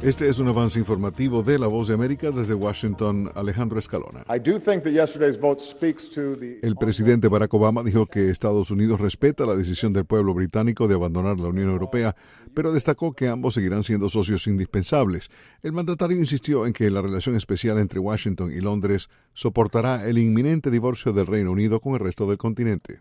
Este es un avance informativo de La Voz de América desde Washington, Alejandro Escalona. El presidente Barack Obama dijo que Estados Unidos respeta la decisión del pueblo británico de abandonar la Unión Europea, pero destacó que ambos seguirán siendo socios indispensables. El mandatario insistió en que la relación especial entre Washington y Londres soportará el inminente divorcio del Reino Unido con el resto del continente.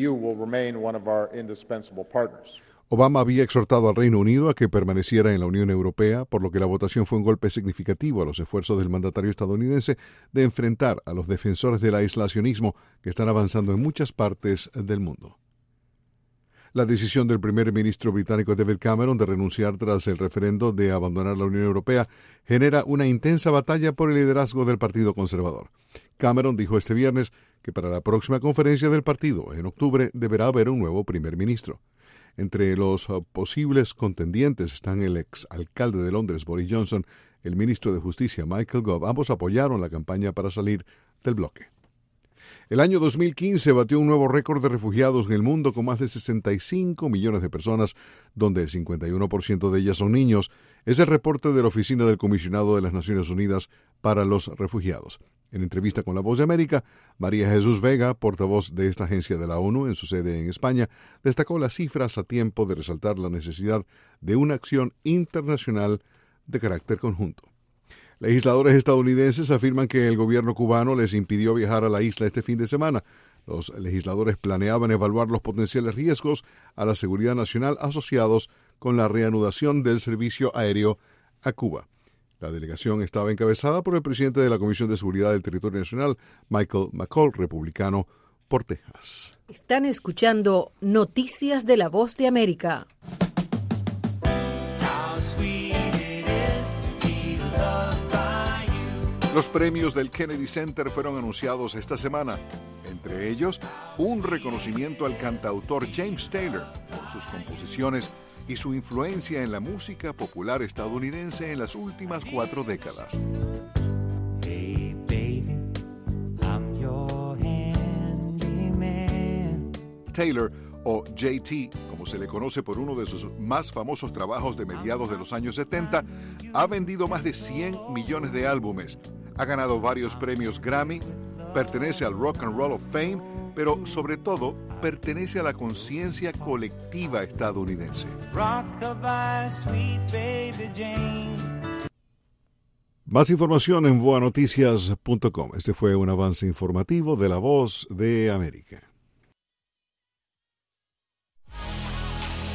Obama había exhortado al Reino Unido a que permaneciera en la Unión Europea, por lo que la votación fue un golpe significativo a los esfuerzos del mandatario estadounidense de enfrentar a los defensores del aislacionismo que están avanzando en muchas partes del mundo. La decisión del primer ministro británico David Cameron de renunciar tras el referendo de abandonar la Unión Europea genera una intensa batalla por el liderazgo del Partido Conservador. Cameron dijo este viernes que para la próxima conferencia del partido, en octubre, deberá haber un nuevo primer ministro. Entre los posibles contendientes están el exalcalde de Londres, Boris Johnson, el ministro de Justicia, Michael Gove. Ambos apoyaron la campaña para salir del bloque. El año 2015 batió un nuevo récord de refugiados en el mundo con más de 65 millones de personas, donde el 51% de ellas son niños. Es el reporte de la Oficina del Comisionado de las Naciones Unidas para los Refugiados. En entrevista con La Voz de América, María Jesús Vega, portavoz de esta agencia de la ONU en su sede en España, destacó las cifras a tiempo de resaltar la necesidad de una acción internacional de carácter conjunto. Legisladores estadounidenses afirman que el gobierno cubano les impidió viajar a la isla este fin de semana. Los legisladores planeaban evaluar los potenciales riesgos a la seguridad nacional asociados con la reanudación del servicio aéreo a Cuba. La delegación estaba encabezada por el presidente de la Comisión de Seguridad del Territorio Nacional, Michael McCall, republicano por Texas. Están escuchando Noticias de La Voz de América. Los premios del Kennedy Center fueron anunciados esta semana. Entre ellos, un reconocimiento al cantautor James Taylor por sus composiciones y su influencia en la música popular estadounidense en las últimas 4 décadas. Hey baby, I'm your handyman. Taylor, o JT, como se le conoce por uno de sus más famosos trabajos de mediados de los años 70, ha vendido más de 100 millones de álbumes, ha ganado varios premios Grammy, pertenece al Rock and Roll of Fame, pero sobre todo pertenece a la conciencia colectiva estadounidense. Más información en voanoticias.com. Este fue un avance informativo de La Voz de América.